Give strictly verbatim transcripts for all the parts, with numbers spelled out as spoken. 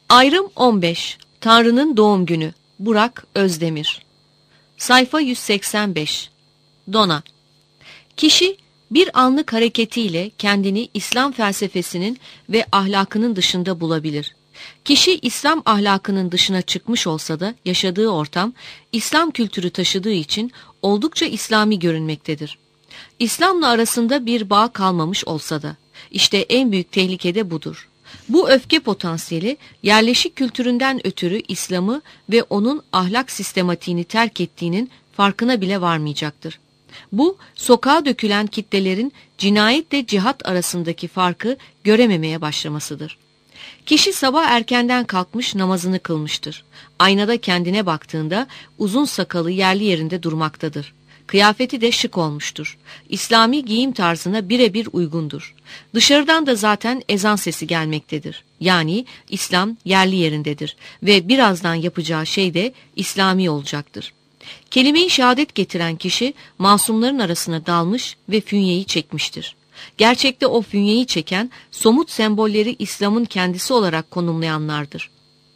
Ayrım on beş. Tanrı'nın doğum günü. Burak Özdemir. Sayfa yüz seksen beş. Dona. Kişi bir anlık hareketiyle kendini İslam felsefesinin ve ahlakının dışında bulabilir. Kişi İslam ahlakının dışına çıkmış olsa da yaşadığı ortam İslam kültürü taşıdığı için oldukça İslami görünmektedir. İslam'la arasında bir bağ kalmamış olsa da işte en büyük tehlike de budur. Bu öfke potansiyeli yerleşik kültüründen ötürü İslam'ı ve onun ahlak sistematiğini terk ettiğinin farkına bile varmayacaktır. Bu, sokağa dökülen kitlelerin cinayetle cihat arasındaki farkı görememeye başlamasıdır. Kişi sabah erkenden kalkmış namazını kılmıştır. Aynada kendine baktığında uzun sakalı yerli yerinde durmaktadır. Kıyafeti de şık olmuştur. İslami giyim tarzına birebir uygundur. Dışarıdan da zaten ezan sesi gelmektedir. Yani İslam yerli yerindedir ve birazdan yapacağı şey de İslami olacaktır. Kelime-i şehadet getiren kişi masumların arasına dalmış ve fünyeyi çekmiştir. Gerçekte o fünyeyi çeken somut sembolleri İslam'ın kendisi olarak konumlayanlardır.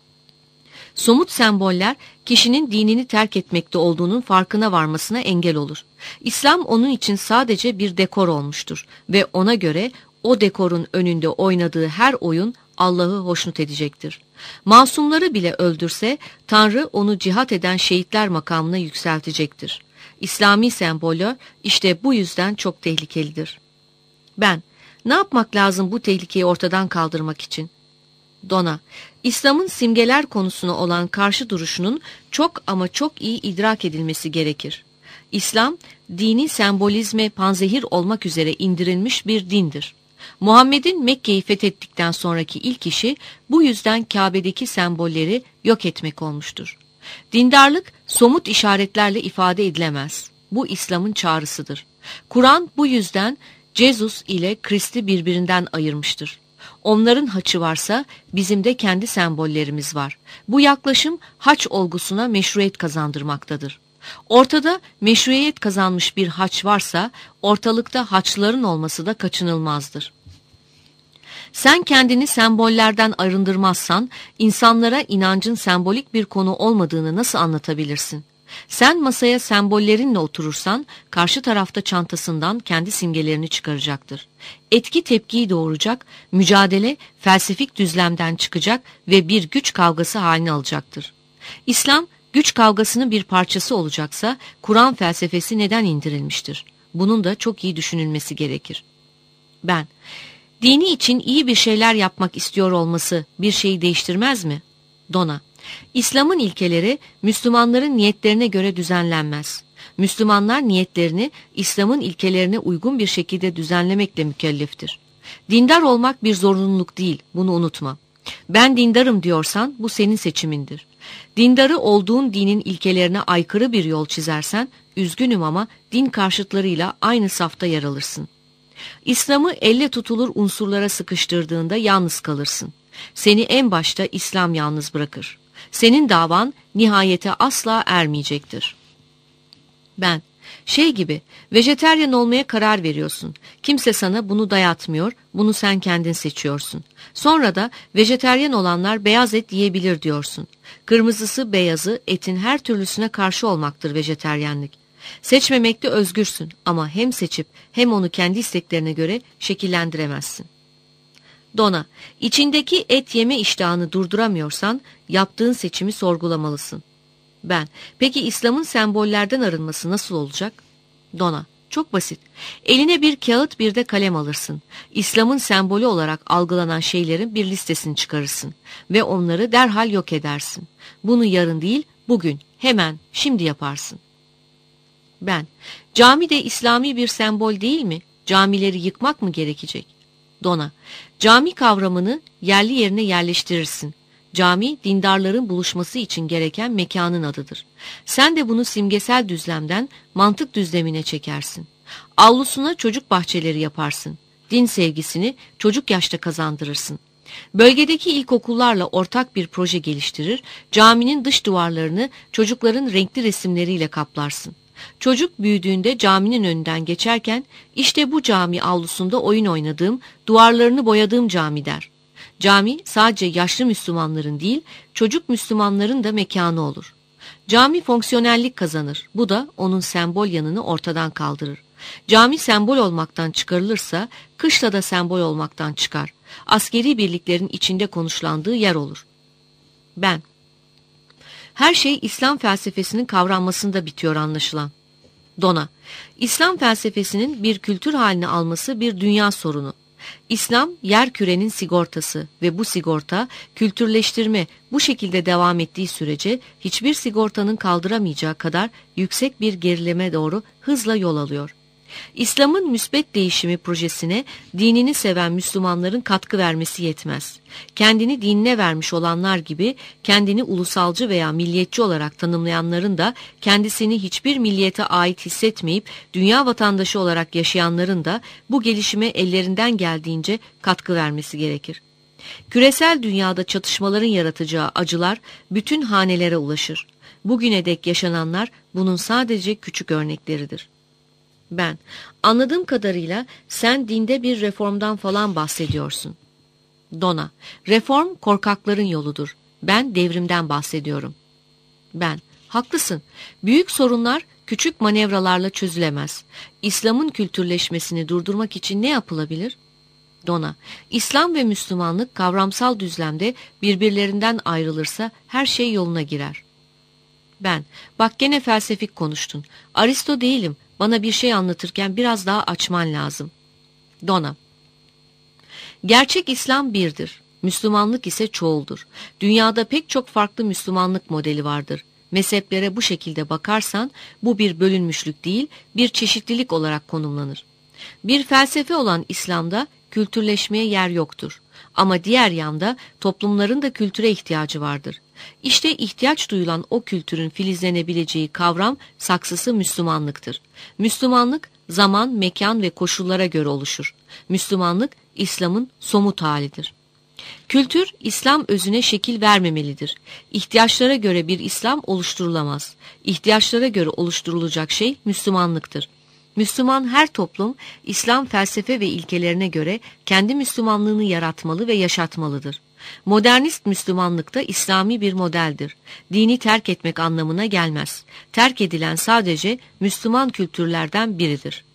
Somut semboller kişinin dinini terk etmekte olduğunun farkına varmasına engel olur. İslam onun için sadece bir dekor olmuştur ve ona göre o dekorun önünde oynadığı her oyun Allah'ı hoşnut edecektir. Masumları bile öldürse Tanrı onu cihat eden şehitler makamına yükseltecektir. İslami sembolü işte bu yüzden çok tehlikelidir. Ben, ne yapmak lazım bu tehlikeyi ortadan kaldırmak için? Dona, İslam'ın simgeler konusuna olan karşı duruşunun çok ama çok iyi idrak edilmesi gerekir. İslam, dini sembolizme panzehir olmak üzere indirilmiş bir dindir. Muhammed'in Mekke'yi fethettikten sonraki ilk işi bu yüzden Kabe'deki sembolleri yok etmek olmuştur. Dindarlık somut işaretlerle ifade edilemez. Bu İslam'ın çağrısıdır. Kur'an bu yüzden Jesus ile Krist'i birbirinden ayırmıştır. Onların haçı varsa bizim de kendi sembollerimiz var. Bu yaklaşım haç olgusuna meşruiyet kazandırmaktadır. Ortada meşruiyet kazanmış bir haç varsa ortalıkta haçların olması da kaçınılmazdır. Sen kendini sembollerden arındırmazsan insanlara inancın sembolik bir konu olmadığını nasıl anlatabilirsin? Sen masaya sembollerinle oturursan karşı tarafta çantasından kendi simgelerini çıkaracaktır. Etki tepkiyi doğuracak, mücadele felsefik düzlemden çıkacak ve bir güç kavgası haline alacaktır. İslam güç kavgasının bir parçası olacaksa Kur'an felsefesi neden indirilmiştir? Bunun da çok iyi düşünülmesi gerekir. Ben, dini için iyi bir şeyler yapmak istiyor olması bir şeyi değiştirmez mi? Dona, İslam'ın ilkeleri Müslümanların niyetlerine göre düzenlenmez. Müslümanlar niyetlerini İslam'ın ilkelerine uygun bir şekilde düzenlemekle mükelleftir. Dindar olmak bir zorunluluk değil, bunu unutma. Ben dindarım diyorsan bu senin seçimindir. Dindarı olduğun dinin ilkelerine aykırı bir yol çizersen, üzgünüm ama din karşıtlarıyla aynı safta yer alırsın. İslam'ı elle tutulur unsurlara sıkıştırdığında yalnız kalırsın. Seni en başta İslam yalnız bırakır. Senin davan nihayete asla ermeyecektir. Ben, şey gibi, vejeteryan olmaya karar veriyorsun. Kimse sana bunu dayatmıyor, bunu sen kendin seçiyorsun. Sonra da vejeteryan olanlar beyaz et yiyebilir diyorsun. Kırmızısı beyazı etin her türlüsüne karşı olmaktır vejeteryenlik. Seçmemekte özgürsün ama hem seçip hem onu kendi isteklerine göre şekillendiremezsin. Dona, içindeki et yeme iştahını durduramıyorsan yaptığın seçimi sorgulamalısın. Ben, peki İslam'ın sembollerden arınması nasıl olacak? Dona, çok basit. Eline bir kağıt bir de kalem alırsın. İslam'ın sembolü olarak algılanan şeylerin bir listesini çıkarırsın ve onları derhal yok edersin. Bunu yarın değil, bugün, hemen, şimdi yaparsın. Ben, cami de İslami bir sembol değil mi? Camileri yıkmak mı gerekecek? Dona, cami kavramını yerli yerine yerleştirirsin. Cami, dindarların buluşması için gereken mekanın adıdır. Sen de bunu simgesel düzlemden mantık düzlemine çekersin. Avlusuna çocuk bahçeleri yaparsın. Din sevgisini çocuk yaşta kazandırırsın. Bölgedeki ilkokullarla ortak bir proje geliştirir, caminin dış duvarlarını çocukların renkli resimleriyle kaplarsın. Çocuk büyüdüğünde caminin önünden geçerken işte bu cami avlusunda oyun oynadığım, duvarlarını boyadığım cami der. Cami sadece yaşlı Müslümanların değil, çocuk Müslümanların da mekanı olur. Cami fonksiyonellik kazanır. Bu da onun sembol yanını ortadan kaldırır. Cami sembol olmaktan çıkarılırsa, kışla da sembol olmaktan çıkar. Askeri birliklerin içinde konuşlandığı yer olur. Ben. Her şey İslam felsefesinin kavranmasında bitiyor anlaşılan. Dona. İslam felsefesinin bir kültür haline alması bir dünya sorunu. İslam yer kürenin sigortası ve bu sigorta kültürleştirme bu şekilde devam ettiği sürece hiçbir sigortanın kaldıramayacağı kadar yüksek bir gerileme doğru hızla yol alıyor. İslam'ın müsbet değişimi projesine dinini seven Müslümanların katkı vermesi yetmez. Kendini dinine vermiş olanlar gibi kendini ulusalcı veya milliyetçi olarak tanımlayanların da kendisini hiçbir milliyete ait hissetmeyip dünya vatandaşı olarak yaşayanların da bu gelişime ellerinden geldiğince katkı vermesi gerekir. Küresel dünyada çatışmaların yaratacağı acılar bütün hanelere ulaşır. Bugüne dek yaşananlar bunun sadece küçük örnekleridir. Ben, anladığım kadarıyla sen dinde bir reformdan falan bahsediyorsun. Dona, reform korkakların yoludur. Ben devrimden bahsediyorum. Ben, haklısın. Büyük sorunlar küçük manevralarla çözülemez. İslam'ın kültürleşmesini durdurmak için ne yapılabilir? Dona, İslam ve Müslümanlık kavramsal düzlemde birbirlerinden ayrılırsa her şey yoluna girer. Ben, bak gene felsefik konuştun. Aristo değilim. Bana bir şey anlatırken biraz daha açman lazım. Dona. Gerçek İslam birdir. Müslümanlık ise çoğuldur. Dünyada pek çok farklı Müslümanlık modeli vardır. Mezheplere bu şekilde bakarsan bu bir bölünmüşlük değil, bir çeşitlilik olarak konumlanır. Bir felsefe olan İslam'da kültürleşmeye yer yoktur. Ama diğer yanda toplumların da kültüre ihtiyacı vardır. İşte ihtiyaç duyulan o kültürün filizlenebileceği kavram saksısı Müslümanlıktır. Müslümanlık zaman, mekan ve koşullara göre oluşur. Müslümanlık İslam'ın somut halidir. Kültür İslam özüne şekil vermemelidir. İhtiyaçlara göre bir İslam oluşturulamaz. İhtiyaçlara göre oluşturulacak şey Müslümanlıktır. Müslüman her toplum İslam felsefe ve ilkelerine göre kendi Müslümanlığını yaratmalı ve yaşatmalıdır. Modernist Müslümanlık da İslami bir modeldir. Dini terk etmek anlamına gelmez. Terk edilen sadece Müslüman kültürlerden biridir.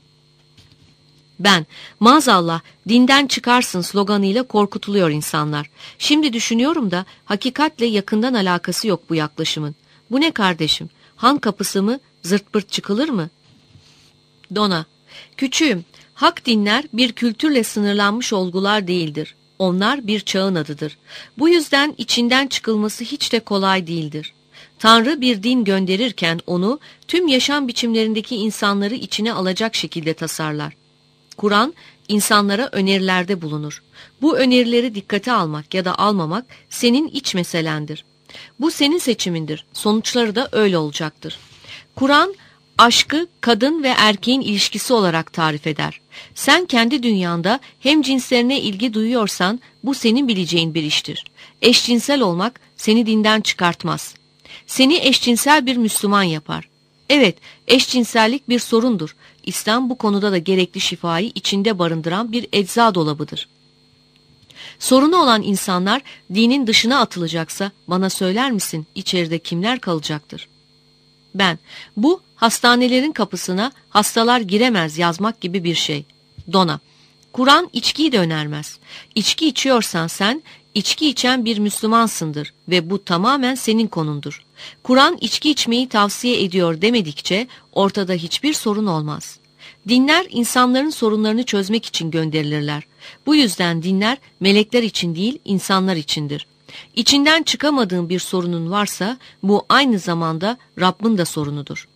Ben, maazallah dinden çıkarsın sloganıyla korkutuluyor insanlar. Şimdi düşünüyorum da hakikatle yakından alakası yok bu yaklaşımın. Bu ne kardeşim? Han kapısı mı, zırt pırt çıkılır mı? Dona, küçüğüm, hak dinler bir kültürle sınırlanmış olgular değildir. Onlar bir çağın adıdır. Bu yüzden içinden çıkılması hiç de kolay değildir. Tanrı bir din gönderirken onu tüm yaşam biçimlerindeki insanları içine alacak şekilde tasarlar. Kur'an insanlara önerilerde bulunur. Bu önerileri dikkate almak ya da almamak senin iç meselendir. Bu senin seçimindir. Sonuçları da öyle olacaktır. Kur'an aşkı kadın ve erkeğin ilişkisi olarak tarif eder. Sen kendi dünyanda hem cinslerine ilgi duyuyorsan bu senin bileceğin bir iştir. Eşcinsel olmak seni dinden çıkartmaz. Seni eşcinsel bir Müslüman yapar. Evet, eşcinsellik bir sorundur. İslam bu konuda da gerekli şifayı içinde barındıran bir ecza dolabıdır. Sorunu olan insanlar dinin dışına atılacaksa bana söyler misin içeride kimler kalacaktır? Ben, bu hastanelerin kapısına hastalar giremez yazmak gibi bir şey. Dona, Kur'an içkiyi de önermez. İçki içiyorsan sen, içki içen bir Müslümansındır ve bu tamamen senin konundur. Kur'an içki içmeyi tavsiye ediyor demedikçe ortada hiçbir sorun olmaz. Dinler insanların sorunlarını çözmek için gönderilirler. Bu yüzden dinler melekler için değil insanlar içindir. İçinden çıkamadığın bir sorunun varsa bu aynı zamanda Rabbin de sorunudur.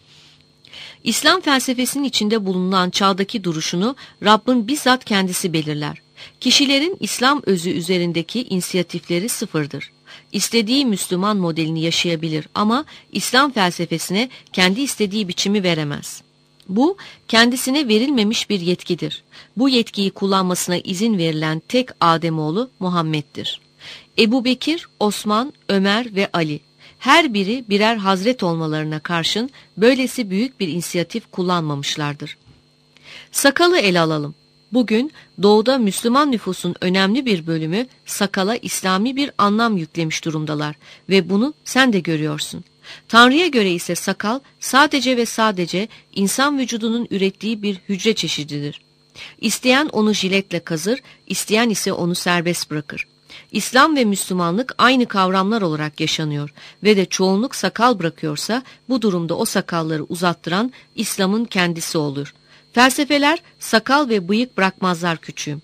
İslam felsefesinin içinde bulunan çağdaki duruşunu Rabbin bizzat kendisi belirler. Kişilerin İslam özü üzerindeki inisiyatifleri sıfırdır. İstediği Müslüman modelini yaşayabilir ama İslam felsefesine kendi istediği biçimi veremez. Bu kendisine verilmemiş bir yetkidir. Bu yetkiyi kullanmasına izin verilen tek Ademoğlu Muhammed'dir. Ebu Bekir, Osman, Ömer ve Ali her biri birer hazret olmalarına karşın böylesi büyük bir inisiyatif kullanmamışlardır. Sakalı ele alalım. Bugün doğuda Müslüman nüfusun önemli bir bölümü sakala İslami bir anlam yüklemiş durumdalar ve bunu sen de görüyorsun. Tanrı'ya göre ise sakal sadece ve sadece insan vücudunun ürettiği bir hücre çeşididir. İsteyen onu jiletle kazır, isteyen ise onu serbest bırakır. İslam ve Müslümanlık aynı kavramlar olarak yaşanıyor ve de çoğunluk sakal bırakıyorsa bu durumda o sakalları uzattıran İslam'ın kendisi olur. Felsefeler sakal ve bıyık bırakmazlar küçüğüm.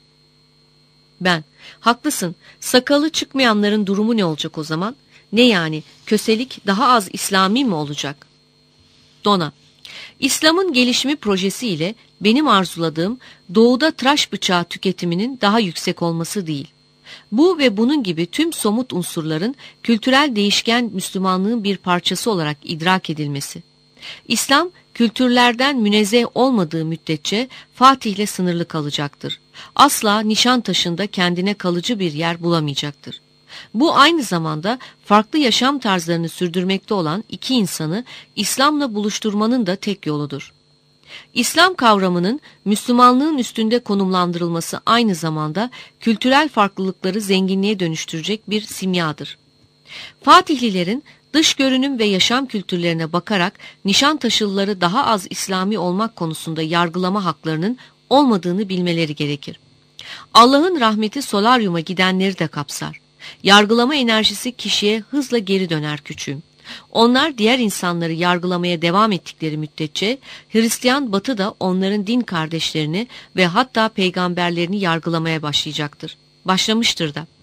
Ben, haklısın, sakalı çıkmayanların durumu ne olacak o zaman? Ne yani, köselik daha az İslami mi olacak? Dona, İslam'ın gelişimi projesi ile benim arzuladığım doğuda tıraş bıçağı tüketiminin daha yüksek olması değil. Bu ve bunun gibi tüm somut unsurların kültürel değişken Müslümanlığın bir parçası olarak idrak edilmesi. İslam, kültürlerden münezzeh olmadığı müddetçe Fatih'le sınırlı kalacaktır. Asla Nişantaşı'nda kendine kalıcı bir yer bulamayacaktır. Bu aynı zamanda farklı yaşam tarzlarını sürdürmekte olan iki insanı İslam'la buluşturmanın da tek yoludur. İslam kavramının Müslümanlığın üstünde konumlandırılması aynı zamanda kültürel farklılıkları zenginliğe dönüştürecek bir simyadır. Fatihlilerin dış görünüm ve yaşam kültürlerine bakarak Nişantaşılıları daha az İslami olmak konusunda yargılama haklarının olmadığını bilmeleri gerekir. Allah'ın rahmeti solaryuma gidenleri de kapsar. Yargılama enerjisi kişiye hızla geri döner küçüğüm. Onlar diğer insanları yargılamaya devam ettikleri müddetçe Hristiyan Batı da onların din kardeşlerini ve hatta peygamberlerini yargılamaya başlayacaktır. Başlamıştır da.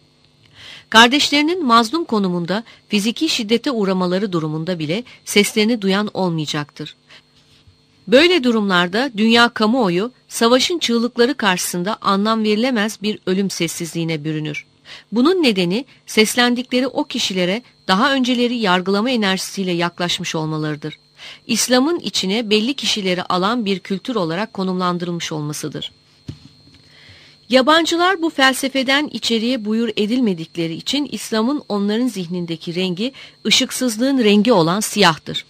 Kardeşlerinin mazlum konumunda fiziki şiddete uğramaları durumunda bile seslerini duyan olmayacaktır. Böyle durumlarda dünya kamuoyu savaşın çığlıkları karşısında anlam verilemez bir ölüm sessizliğine bürünür. Bunun nedeni seslendikleri o kişilere daha önceleri yargılama enerjisiyle yaklaşmış olmalarıdır. İslam'ın içine belli kişileri alan bir kültür olarak konumlandırılmış olmasıdır. Yabancılar bu felsefeden içeriye buyur edilmedikleri için İslam'ın onların zihnindeki rengi ışıksızlığın rengi olan siyahtır.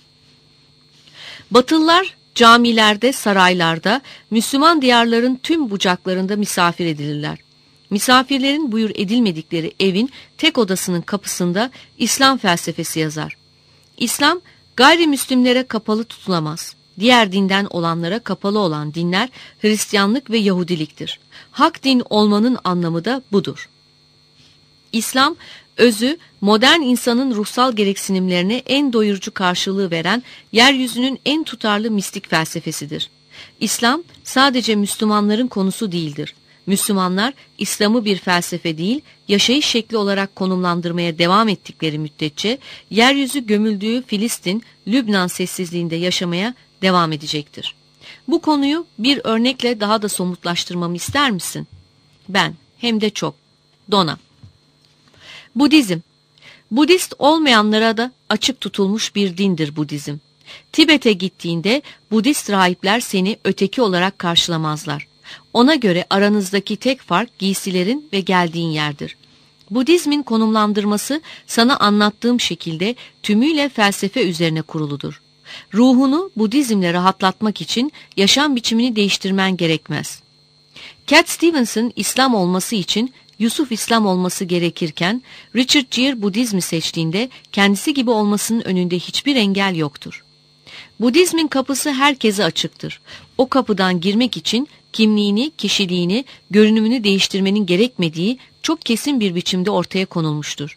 Batılılar camilerde, saraylarda, Müslüman diyarların tüm bucaklarında misafir edilirler. Misafirlerin buyur edilmedikleri evin tek odasının kapısında İslam felsefesi yazar. İslam gayrimüslimlere kapalı tutulamaz. Diğer dinden olanlara kapalı olan dinler Hristiyanlık ve Yahudiliktir. Hak din olmanın anlamı da budur. İslam, özü modern insanın ruhsal gereksinimlerine en doyurucu karşılığı veren yeryüzünün en tutarlı mistik felsefesidir. İslam sadece Müslümanların konusu değildir. Müslümanlar İslam'ı bir felsefe değil, yaşayış şekli olarak konumlandırmaya devam ettikleri müddetçe yeryüzü gömüldüğü Filistin, Lübnan sessizliğinde yaşamaya devam edecektir. Bu konuyu bir örnekle daha da somutlaştırmamı ister misin? Ben, hem de çok. Dona. Budizm. Budist olmayanlara da açık tutulmuş bir dindir Budizm. Tibet'e gittiğinde Budist rahipler seni öteki olarak karşılamazlar. Ona göre aranızdaki tek fark giysilerin ve geldiğin yerdir. Budizmin konumlandırması sana anlattığım şekilde tümüyle felsefe üzerine kuruludur. Ruhunu Budizmle rahatlatmak için yaşam biçimini değiştirmen gerekmez. Cat Stevens'ın İslam olması için Yusuf İslam olması gerekirken Richard Gere Budizmi seçtiğinde kendisi gibi olmasının önünde hiçbir engel yoktur. Budizmin kapısı herkese açıktır. O kapıdan girmek için kimliğini, kişiliğini, görünümünü değiştirmenin gerekmediği çok kesin bir biçimde ortaya konulmuştur.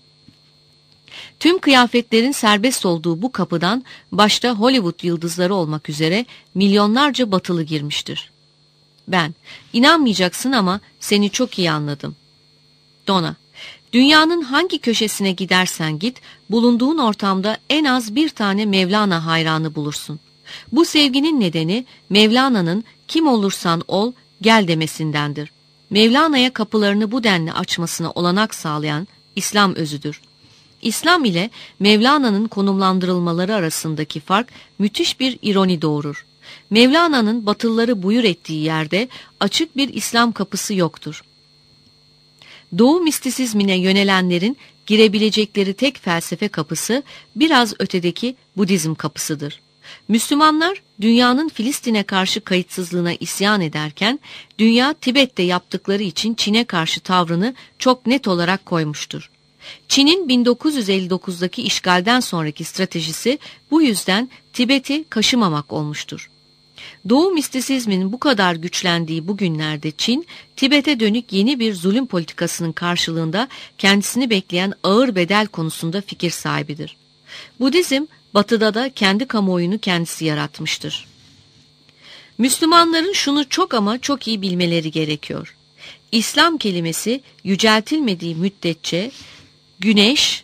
Tüm kıyafetlerin serbest olduğu bu kapıdan başta Hollywood yıldızları olmak üzere milyonlarca batılı girmiştir. Ben, inanmayacaksın ama seni çok iyi anladım. Dona, dünyanın hangi köşesine gidersen git, bulunduğun ortamda en az bir tane Mevlana hayranı bulursun. Bu sevginin nedeni Mevlana'nın kim olursan ol gel demesindendir. Mevlana'ya kapılarını bu denli açmasına olanak sağlayan İslam özüdür. İslam ile Mevlana'nın konumlandırılmaları arasındaki fark müthiş bir ironi doğurur. Mevlana'nın Batılıları buyur ettiği yerde açık bir İslam kapısı yoktur. Doğu mistisizmine yönelenlerin girebilecekleri tek felsefe kapısı biraz ötedeki Budizm kapısıdır. Müslümanlar dünyanın Filistin'e karşı kayıtsızlığına isyan ederken, dünya Tibet'te yaptıkları için Çin'e karşı tavrını çok net olarak koymuştur. Çin'in bin dokuz yüz elli dokuzdaki işgalden sonraki stratejisi bu yüzden Tibet'i kaşımamak olmuştur. Doğu mistisizminin bu kadar güçlendiği bu günlerde Çin, Tibet'e dönük yeni bir zulüm politikasının karşılığında kendisini bekleyen ağır bedel konusunda fikir sahibidir. Budizm, Batı'da da kendi kamuoyunu kendisi yaratmıştır. Müslümanların şunu çok ama çok iyi bilmeleri gerekiyor. İslam kelimesi yüceltilmediği müddetçe güneş,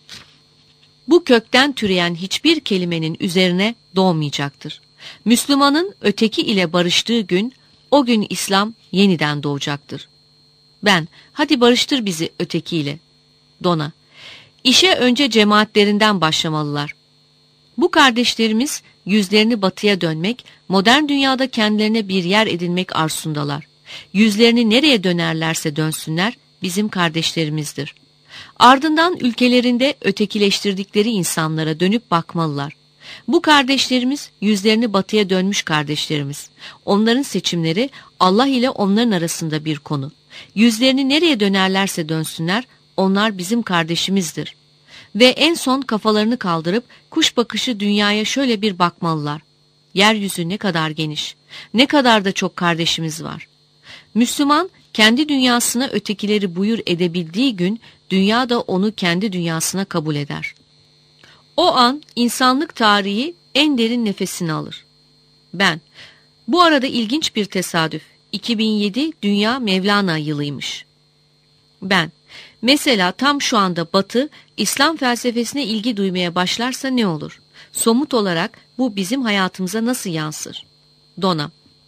bu kökten türeyen hiçbir kelimenin üzerine doğmayacaktır. Müslümanın öteki ile barıştığı gün, o gün İslam yeniden doğacaktır. Ben, hadi barıştır bizi ötekiyle. Dona, işe önce cemaatlerinden başlamalılar. Bu kardeşlerimiz yüzlerini batıya dönmek, modern dünyada kendilerine bir yer edinmek arzusundalar. Yüzlerini nereye dönerlerse dönsünler, bizim kardeşlerimizdir. Ardından ülkelerinde ötekileştirdikleri insanlara dönüp bakmalılar. Bu kardeşlerimiz yüzlerini batıya dönmüş kardeşlerimiz. Onların seçimleri Allah ile onların arasında bir konu. Yüzlerini nereye dönerlerse dönsünler, onlar bizim kardeşimizdir. Ve en son kafalarını kaldırıp kuş bakışı dünyaya şöyle bir bakmalılar. Yeryüzü ne kadar geniş, ne kadar da çok kardeşimiz var. Müslüman kendi dünyasına ötekileri buyur edebildiği gün, dünya da onu kendi dünyasına kabul eder. O an insanlık tarihi en derin nefesini alır. Ben, bu arada ilginç bir tesadüf, iki bin yedi Dünya Mevlana yılıymış. Ben, mesela tam şu anda Batı, İslam felsefesine ilgi duymaya başlarsa ne olur? Somut olarak bu bizim hayatımıza nasıl yansır? Dona,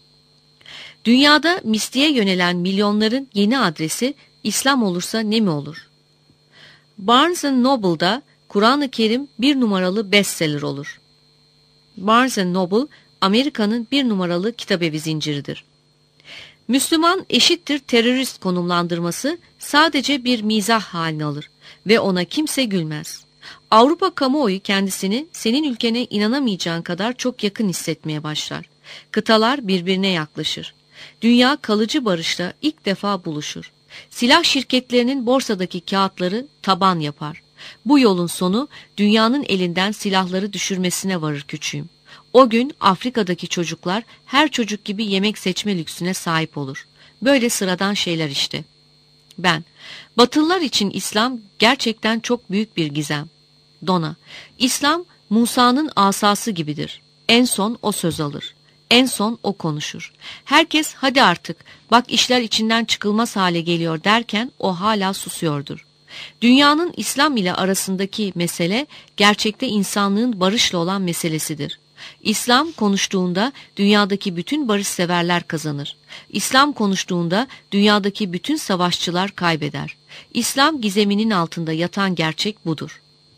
dünyada mistiğe yönelen milyonların yeni adresi İslam olursa ne mi olur? Barnes and Noble'da Kur'an-ı Kerim bir numaralı bestseller olur. Barnes and Noble, Amerika'nın bir numaralı kitabevi zinciridir. Müslüman eşittir terörist konumlandırması sadece bir mizah haline alır ve ona kimse gülmez. Avrupa kamuoyu kendisini senin ülkene inanamayacağın kadar çok yakın hissetmeye başlar. Kıtalar birbirine yaklaşır. Dünya kalıcı barışla ilk defa buluşur. Silah şirketlerinin borsadaki kağıtları taban yapar. Bu yolun sonu dünyanın elinden silahları düşürmesine varır küçüğüm. O gün Afrika'daki çocuklar her çocuk gibi yemek seçme lüksüne sahip olur. Böyle sıradan şeyler işte. Ben, Batılılar için İslam gerçekten çok büyük bir gizem. Dona, İslam Musa'nın asası gibidir. En son o söz alır. En son o konuşur. Herkes hadi artık bak işler içinden çıkılmaz hale geliyor derken o hala susuyordur. Dünyanın İslam ile arasındaki mesele gerçekte insanlığın barışla olan meselesidir. İslam konuştuğunda dünyadaki bütün barışseverler kazanır. İslam konuştuğunda dünyadaki bütün savaşçılar kaybeder. İslam gizeminin altında yatan gerçek budur.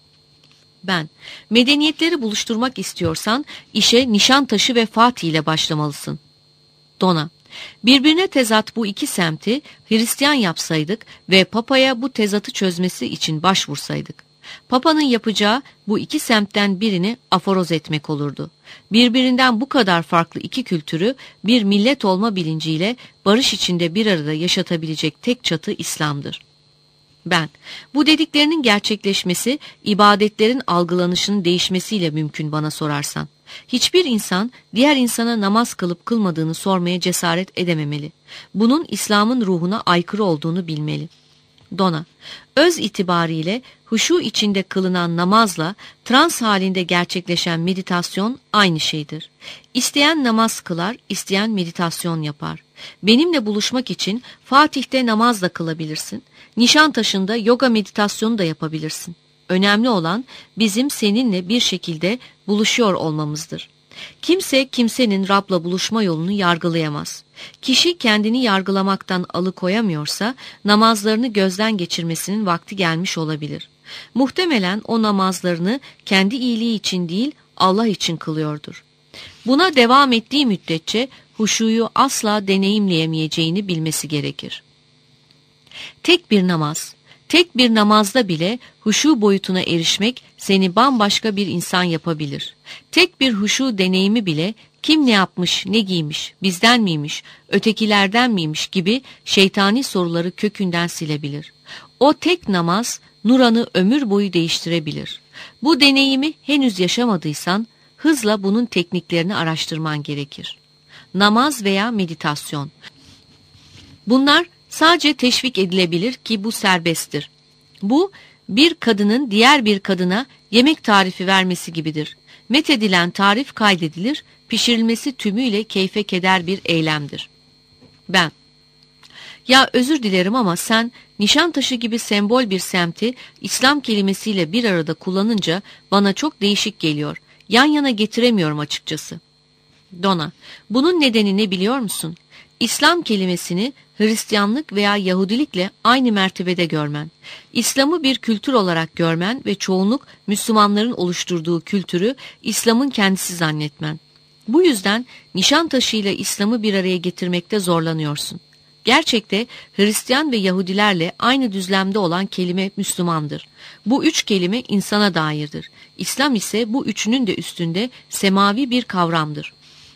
Ben, medeniyetleri buluşturmak istiyorsan işe Nişantaşı ve Fatih ile başlamalısın. Dona, birbirine tezat bu iki semti Hristiyan yapsaydık ve Papa'ya bu tezatı çözmesi için başvursaydık. Papa'nın yapacağı bu iki semtten birini aforoz etmek olurdu. Birbirinden bu kadar farklı iki kültürü bir millet olma bilinciyle barış içinde bir arada yaşatabilecek tek çatı İslam'dır. Ben, bu dediklerinin gerçekleşmesi, ibadetlerin algılanışının değişmesiyle mümkün bana sorarsan. Hiçbir insan diğer insana namaz kılıp kılmadığını sormaya cesaret edememeli. Bunun İslam'ın ruhuna aykırı olduğunu bilmeli. Dona, öz itibariyle huşu içinde kılınan namazla trans halinde gerçekleşen meditasyon aynı şeydir. İsteyen namaz kılar, isteyen meditasyon yapar. Benimle buluşmak için Fatih'te namaz da kılabilirsin. Nişantaşı'nda yoga meditasyonu da yapabilirsin. Önemli olan bizim seninle bir şekilde buluşuyor olmamızdır. Kimse kimsenin Rab'la buluşma yolunu yargılayamaz. Kişi kendini yargılamaktan alıkoyamıyorsa namazlarını gözden geçirmesinin vakti gelmiş olabilir. Muhtemelen o namazlarını kendi iyiliği için değil Allah için kılıyordur. Buna devam ettiği müddetçe huşuyu asla deneyimleyemeyeceğini bilmesi gerekir. Tek bir namaz, Tek bir namazda bile huşu boyutuna erişmek seni bambaşka bir insan yapabilir. Tek bir huşu deneyimi bile kim ne yapmış, ne giymiş, bizden miymiş, ötekilerden miymiş gibi şeytani soruları kökünden silebilir. O tek namaz Nuran'ı ömür boyu değiştirebilir. Bu deneyimi henüz yaşamadıysan hızla bunun tekniklerini araştırman gerekir. Namaz veya meditasyon. Bunlar sadece teşvik edilebilir ki bu serbesttir. Bu bir kadının diğer bir kadına yemek tarifi vermesi gibidir. Methedilen tarif kaydedilir, pişirilmesi tümüyle keyfe keder bir eylemdir. Ben, ya özür dilerim ama sen Nişantaşı gibi sembol bir semti İslam kelimesiyle bir arada kullanınca bana çok değişik geliyor. Yan yana getiremiyorum açıkçası. Dona, bunun nedeni ne biliyor musun? İslam kelimesini Hristiyanlık veya Yahudilikle aynı mertebede görmen, İslam'ı bir kültür olarak görmen ve çoğunluk Müslümanların oluşturduğu kültürü İslam'ın kendisi zannetmen. Bu yüzden Nişantaşı ile İslam'ı bir araya getirmekte zorlanıyorsun. Gerçekte Hristiyan ve Yahudilerle aynı düzlemde olan kelime Müslümandır. Bu üç kelime insana dairdir. İslam ise bu üçünün de üstünde semavi bir kavramdır.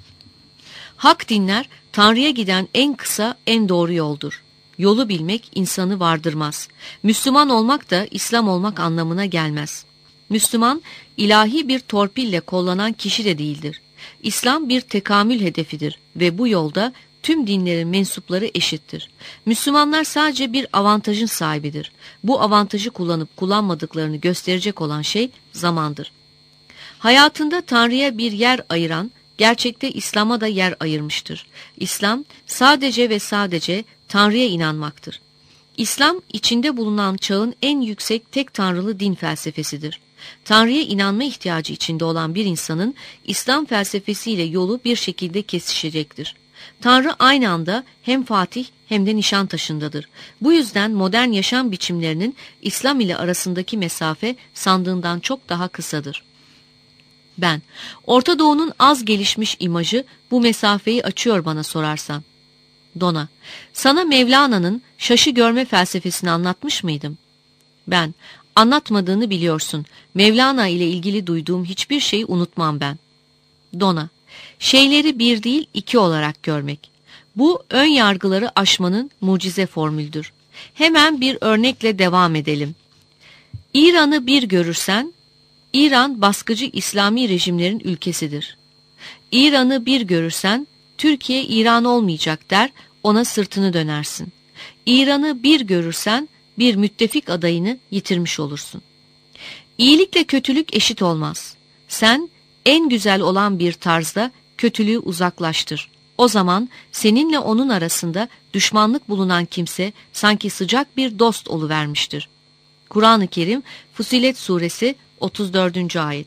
Hak dinler, Tanrı'ya giden en kısa, en doğru yoldur. Yolu bilmek insanı vardırmaz. Müslüman olmak da İslam olmak anlamına gelmez. Müslüman, ilahi bir torpille kollanan kişi de değildir. İslam bir tekamül hedefidir ve bu yolda tüm dinlerin mensupları eşittir. Müslümanlar sadece bir avantajın sahibidir. Bu avantajı kullanıp kullanmadıklarını gösterecek olan şey zamandır. Hayatında Tanrı'ya bir yer ayıran, gerçekte İslam'a da yer ayırmıştır. İslam sadece ve sadece Tanrı'ya inanmaktır. İslam içinde bulunan çağın en yüksek tek tanrılı din felsefesidir. Tanrı'ya inanma ihtiyacı içinde olan bir insanın İslam felsefesiyle yolu bir şekilde kesişecektir. Tanrı aynı anda hem Fatih hem de Nişantaşı'ndadır. Bu yüzden modern yaşam biçimlerinin İslam ile arasındaki mesafe sandığından çok daha kısadır. Ben, Orta Doğu'nun az gelişmiş imajı bu mesafeyi açıyor bana sorarsan. Dona, sana Mevlana'nın şaşı görme felsefesini anlatmış mıydım? Ben, anlatmadığını biliyorsun. Mevlana ile ilgili duyduğum hiçbir şeyi unutmam ben. Dona, şeyleri bir değil iki olarak görmek. Bu ön yargıları aşmanın mucize formüldür. Hemen bir örnekle devam edelim. İran'ı bir görürsen, İran baskıcı İslami rejimlerin ülkesidir. İran'ı bir görürsen, Türkiye İran olmayacak der, ona sırtını dönersin. İran'ı bir görürsen, bir müttefik adayını yitirmiş olursun. İyilikle kötülük eşit olmaz. Sen, en güzel olan bir tarzda kötülüğü uzaklaştır. O zaman seninle onun arasında düşmanlık bulunan kimse sanki sıcak bir dost oluvermiştir. Kur'an-ı Kerim Fussilet Suresi otuz dördüncü ayet.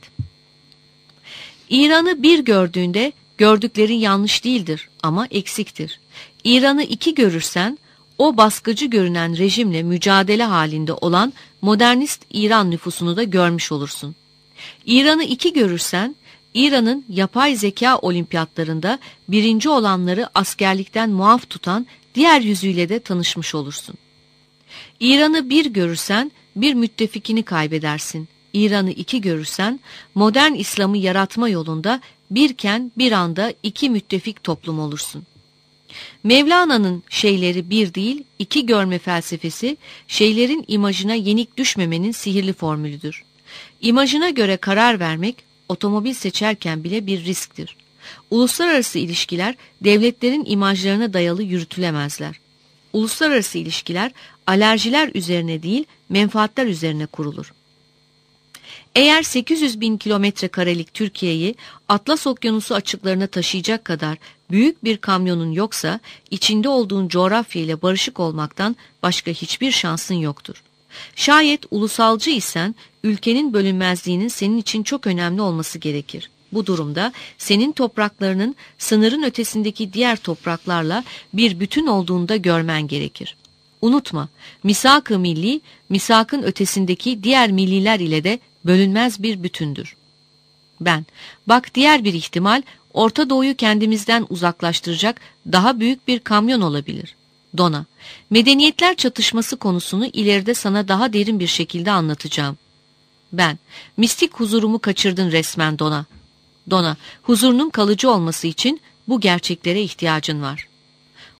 İran'ı bir gördüğünde gördüklerin yanlış değildir ama eksiktir. İran'ı iki görürsen o baskıcı görünen rejimle mücadele halinde olan modernist İran nüfusunu da görmüş olursun. İran'ı iki görürsen İran'ın yapay zeka olimpiyatlarında birinci olanları askerlikten muaf tutan diğer yüzüyle de tanışmış olursun. İran'ı bir görürsen bir müttefikini kaybedersin. İran'ı iki görürsen modern İslam'ı yaratma yolunda birken bir anda iki müttefik toplum olursun. Mevlana'nın şeyleri bir değil iki görme felsefesi şeylerin imajına yenik düşmemenin sihirli formülüdür. İmajına göre karar vermek otomobil seçerken bile bir risktir. Uluslararası ilişkiler devletlerin imajlarına dayalı yürütülemezler. Uluslararası ilişkiler alerjiler üzerine değil menfaatler üzerine kurulur. Eğer sekiz yüz bin kilometre karelik Türkiye'yi Atlas Okyanusu açıklarına taşıyacak kadar büyük bir kamyonun yoksa içinde olduğun coğrafya ile barışık olmaktan başka hiçbir şansın yoktur. Şayet ulusalcı isen ülkenin bölünmezliğinin senin için çok önemli olması gerekir. Bu durumda senin topraklarının sınırın ötesindeki diğer topraklarla bir bütün olduğunu da görmen gerekir. Unutma, misak-ı milli, misakın ötesindeki diğer milliler ile de bölünmez bir bütündür. Ben, bak diğer bir ihtimal Orta Doğu'yu kendimizden uzaklaştıracak daha büyük bir kamyon olabilir. Donna, medeniyetler çatışması konusunu ileride sana daha derin bir şekilde anlatacağım. Ben, mistik huzurumu kaçırdın resmen Donna. Donna, huzurunun kalıcı olması için bu gerçeklere ihtiyacın var.